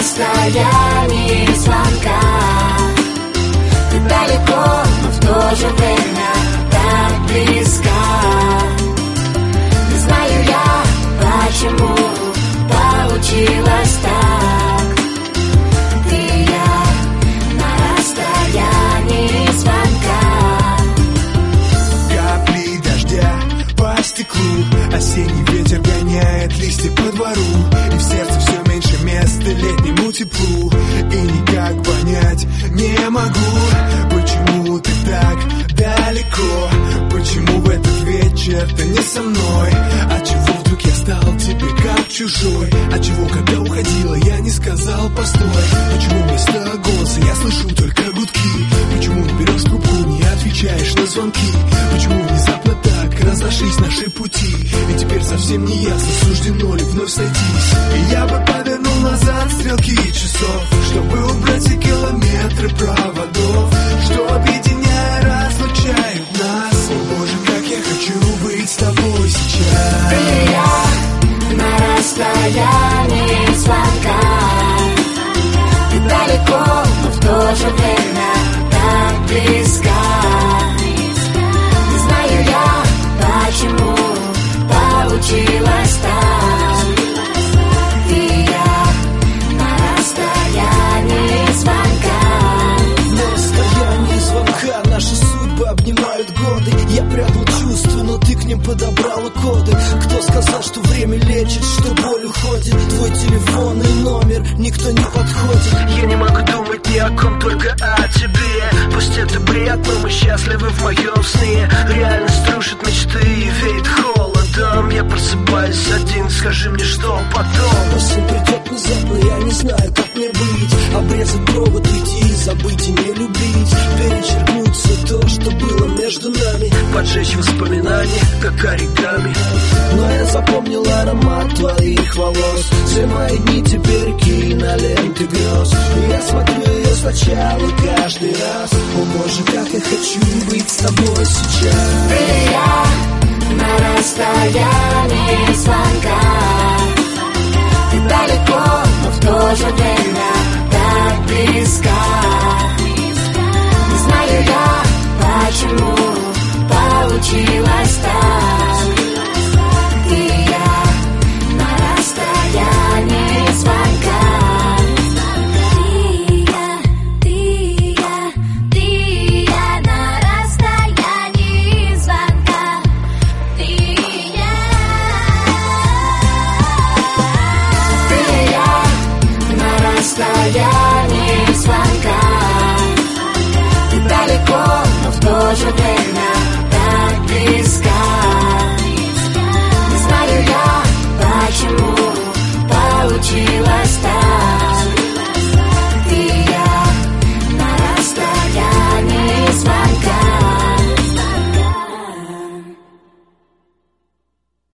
расстоянии звонка. Ты далеко, но в то же время так близка. Не знаю я, почему получилось так. Ты и я на расстоянии звонка. Капли дождя по стеклу, осенний ветер гоняет листья по двору, и в сердце все меньше места летнему теплу. И никак понять не могу, почему ты так далеко, почему в этот вечер ты не со мной. Отчего вдруг я стал тебе как чужой? Отчего, когда уходила, я не сказал постой? Почему вместо голоса я слышу только гудки? Почему не берешь трубку, не отвечаешь на звонки? Почему внезапно так разошлись наши пути? И теперь совсем не ясно, суждено ли вновь сойтись. И я бы повернул назад стрелки часов, чтобы убрать все километры проводов, что объединяя разлучают нас. О боже, как я хочу быть с тобой сейчас. Ты и я на расстоянии звонка. Ты далеко, но в то же время так близка. Не знаю я, почему получилось так. Ты и я на расстоянии звонка. На расстоянии звонка наши судьбы обнимают годы. Я прятал чувства, но ты к ним подобрала коды. Кто сказал, что время лечит, что боль уходит? Твой телефон и номер никто не подходит. Я не могу думать ни о ком, только о тебе. Пусть это бред, но мы счастливы в моем сне. Реальность рушит мечты и веет холодом. Я просыпаюсь один, скажи мне, что потом. Но сон придет внезапно, я не знаю, как мне быть. Обрезать провод, уйти, забыть и не любить. Перечеркнуть все то, что было между нами. Поджечь воспоминания, как оригами. Но я запомнил аромат твоих волос. Все мои дни теперь киноленты грез. И я смотрю ее сначала каждый раз. О боже, как я хочу быть с тобой сейчас. Ты и я на расстоянии звонка. Ты далеко, но в то же время так близка. Не знаю я, почему получилось так. Ты и я на расстоянии звонка. Ты и я на расстоянии звонка. Ты и я на расстоянии звонка. Ты далеко, но в то же время